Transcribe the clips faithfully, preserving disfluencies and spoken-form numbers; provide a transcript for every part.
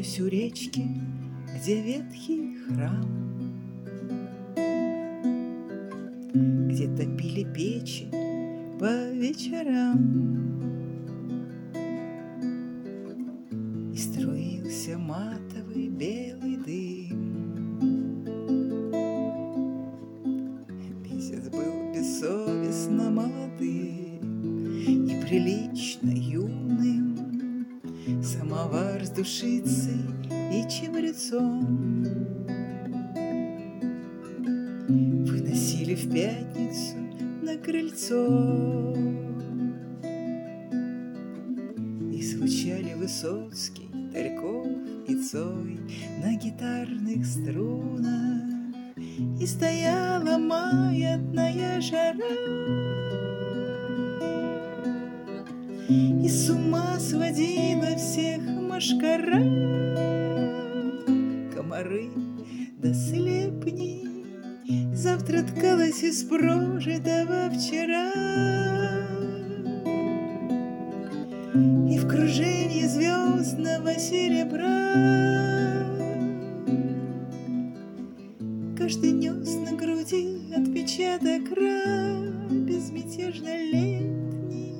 Купаюсь у речки, где ветхий храм, где топили печи по вечерам, и струился матовый белый дым. Месяц был бессовестно молодым и прилично юным, самовар с душицей и чабрецом выносили в пятницу на крыльцо, и звучали Высоцкий, Тальков и Цой на гитарных струнах, и стояла маятная жара, и с ума сводила всех мошкара. Комары да слепни, завтра ткалась из прожитого вчера, и в кружении звездного серебра каждый нес на груди отпечаток рая безмятежно летний.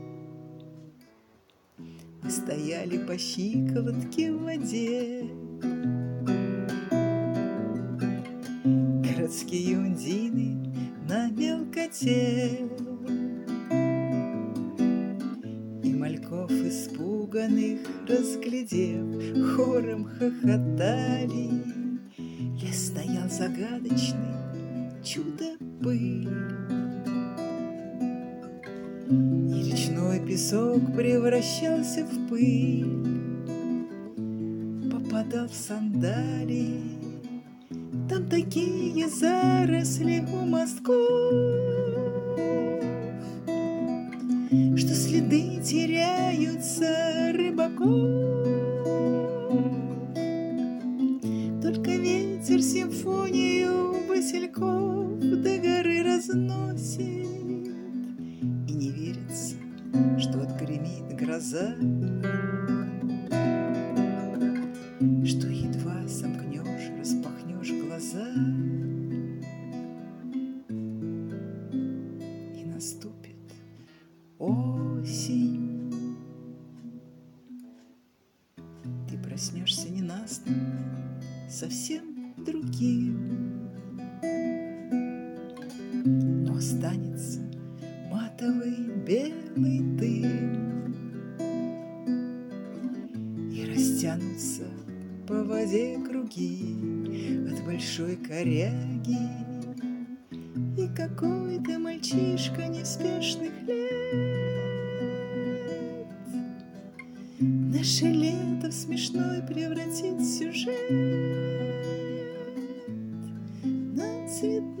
Мы стояли по щиколотке в воде, городские ундины на мелкоте, и мальков испуганных разглядев, хором хохотали. Лес стоял загадочный, чудо-пыль, и речной песок превращался в пыль, попадал в сандалии. Там такие заросли у мостков, что следы теряются рыбаков. Только ветер симфонию васильков до горы разносит, и не верится, что отгремит гроза, что едва сомкнешь, распахнешь глаза, и наступит осень. Ты проснешься ненастным, совсем другим, но останется матовый белый дым, и растянутся по воде круги от большой коряги, и какой-то мальчишка неспешных лет наше лето в смешной превратит сюжет на цвет.